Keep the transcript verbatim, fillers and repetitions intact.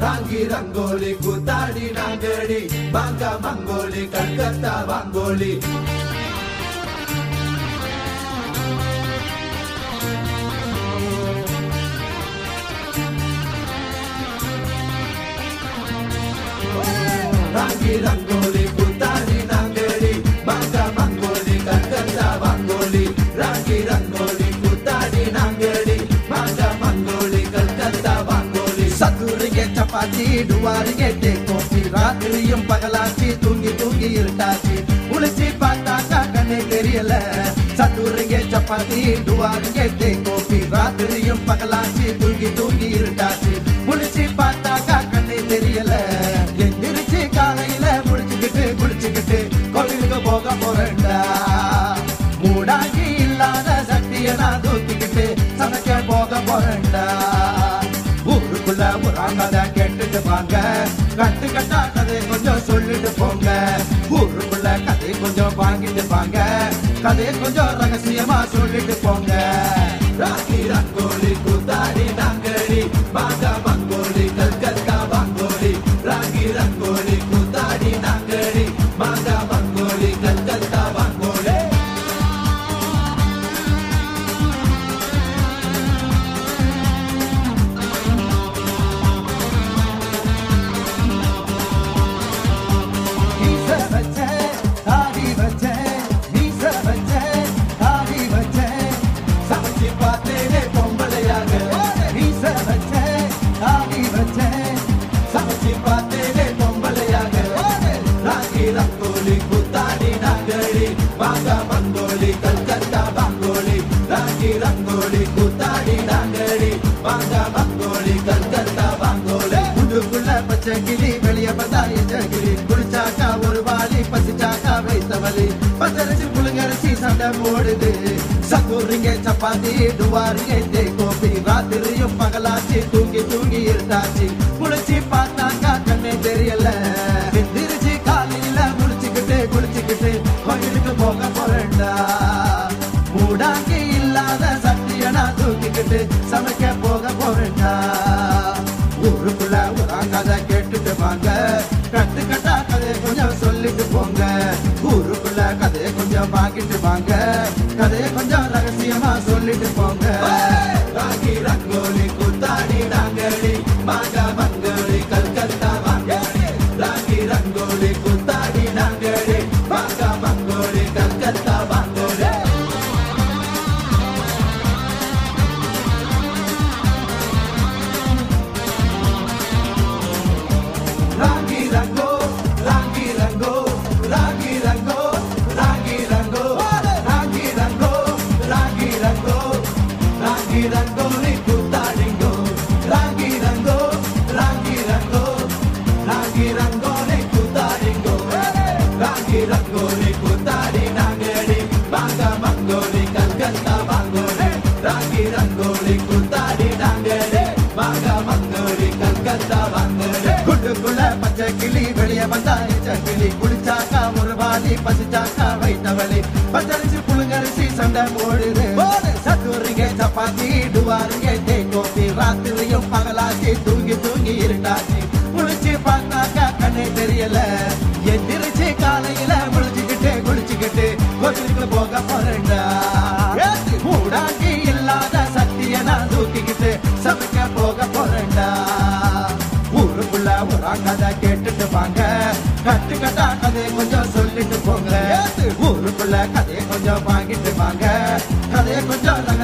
ராங்கி ரங்கோலி கூத்தாடி நாங்கடி மாங்கா மங்கோலி கல்கத்தா வாங்கோலி ராங்கி ரங்கோலி கூத்தாடி நாங்கடி மாங்கா மங்கோலி கல்கத்தா வாங்கோலி ராங்கி ரங்கோலி கூத்தாடி நாங்கடி மாங்கா மங்கோலி கல்கத்தா வாங்கோலி சதுரிங்க சப்பாத்தி டுவாரிங்க தேக்கோப்பி ராத்திரியும் பகலாச்சி தூங்கி தூங்கி இருட்டாச்சி உளிச்சி பார்த்தாக்கா கண்ணே தெரியல சதுரிங்க சப்பாத்தி டுவாரிங்க தேக்கோப்பி ராத்திரியும் பகலாச்சி தூங்கி தூங்கி இருட்டாச்சி உளிச்சி பார்த்தாக்கா கண்ணே தெரியல எந்திரிச்சு காலையில முடிச்சுக்கிட்டு குளிச்சுக்கிட்டு கோவிலுக்கு போக போறேன்டா மூடாங்கி இல்லாத சக்திய நான் தூக்கிக்கிட்டு சமைக்க போக போறேன்டா ஊருக்குள்ள ஒரு ஆங்காத கேட்டுட்டு வாங்க கட்டு கட்டா கதை கொஞ்சம் சொல்லிட்டு போங்க ஊருக்குள்ள கதை கொஞ்சம் வாங்கிட்டு வாங்க கதையை கொஞ்சம் ரகசியமா சொல்லிட்டு போங்க ராங்கி ரங்கோலி கூத்தாடி நாங்கடி மாங்கா மங்கோலி கல்கத்தா வாங்கோலி ராங்கி ரங்கோலி கூத்தாடி நாங்கடி மாங்கா மங்கோலி கல்கத்தா வாங்கோலி ரங்கோலி கூத்தாடி நாங்கடி மாங்கா மங்கோலி கல்கத்தா வாங்கோலி ராங்கி ரங்கோலி கூத்தாடி நாங்கடி மாங்கா மங்கோலி கல்கத்தா வாங்கோலி உள்ளுக்குள்ள பச்சை கிளி வெளிய வந்தா எச்சகிளி குளிச்சாக்கா ஒரு வாளி பசிச்சாக்கா வைத்தவலி பச்சரிசி புழுங்கரிசி சண்டை போடுது சக்குரிங்க சப்பாத்தி டுவாரிங்க தேக்கோப்பி ராத்திரியும் பகலாச்சி தூங்கி தூங்கி இருந்தாச்சு குளிச்சு பார்த்தாக்கா கண்ணே தெரியல எந்திரிச்சு காலையில முடிச்சுக்கிட்டு குளிச்சுக்கிட்டு கோயிலுக்கு போக போறேன்டா மூடாங்கி இல்லாத சக்திய நான் தூக்கிக்கிட்டு சமைக்க போக போறேன்டா ஊருக்குள்ள ஒரு கதை கேட்டுட்டு வாங்க கட்டு கட்டா கதையை கொஞ்சம் சொல்லிட்டு போங்க ஊருக்குள்ள கதையை கொஞ்சம் வாங்கிட்டு வாங்க கதையை கொஞ்சம் ரகசியமா சொல்லிட்டு போங்க ராங்கி ரங்கோலி கூத்தாடி நாங்கடி மாங்கா மங்கோலி கல்கத்தா வாங்கோலி ராங்கி ரங்கோலி கூத்தாடி நாங்கடி மாங்கா மங்கோலி கல்கத்தா வாங்கோலி ராங்கி ரங்கோ ராங்கி ரங்கோ ராங்கி ரங்கோ ராங்கி ரங்கோ ராங்கி ரங்கோ ராங்கி ரங்கோ ராங்கி ரங்கோலி கூத்தாடிங்கோ ராங்கி ரங்கோ ராங்கி ரங்கோ ராங்கி ரங்கோலி கூத்தாடிங்கோ ராங்கி ரங்கோலி கூத்தாடி நாங்கடி மாங்கா மங்கோலி கல்கத்தா வாங்கோலி ராங்கி ரங்கோலி கூத்தாடி நாங்கடி மாங்கா மங்கோலி கல்கத்தா வாங்கோலி குண்டுக்குள்ள பச்சை கிளி வெளிய வந்தா கிளி குளிச்சாக்கா ஒரு வாளி பசிச்சாக்கா வைத்தவளி பச்சரிசி புழுங்கரிசி சண்டை போடுது சத்துரிங்க சப்பாத்தி டுவாரிங்க தேக்கோப்பி ராத்திரியும் பகலாச்சி தூங்கி தூங்கி இருட்டாச்சு குளிச்சு பார்த்தாக்கா கண்ணே தெரியல எந்திரிச்சு காலையில முடிச்சுக்கிட்டு குளிச்சுக்கிட்டு கோயிலுக்கு போக போறேன்டா மூடாங்கி இல்லாத சக்திய நான் தூக்கிக்கிட்டு சமைக்க போக போறேன்டா ஊருக்குள்ள ஒரு கதை கேட்டுட்டு வாங்க கட்டு கட்டா கதையை கொஞ்சம் சொல்லிட்டு போங்க ஊருக்குள்ள கதையை கொஞ்சம் வாங்கிட்டு வாங்க கதையை கொஞ்சம்